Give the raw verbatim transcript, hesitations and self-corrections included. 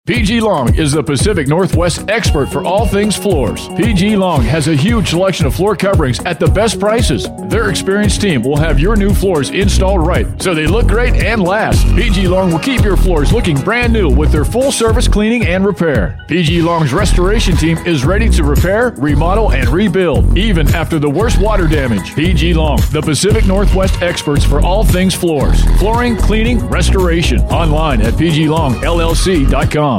P G Long is the Pacific Northwest expert for all things floors. P G Long has a huge selection of floor coverings at the best prices. Their experienced team will have your new floors installed right, so they look great and last. P G Long will keep your floors looking brand new with their full service cleaning and repair. P G Long's restoration team is ready to repair, remodel, and rebuild, even after the worst water damage. P G Long, the Pacific Northwest experts for all things floors, flooring, cleaning, restoration. Online at p g long l l c dot com.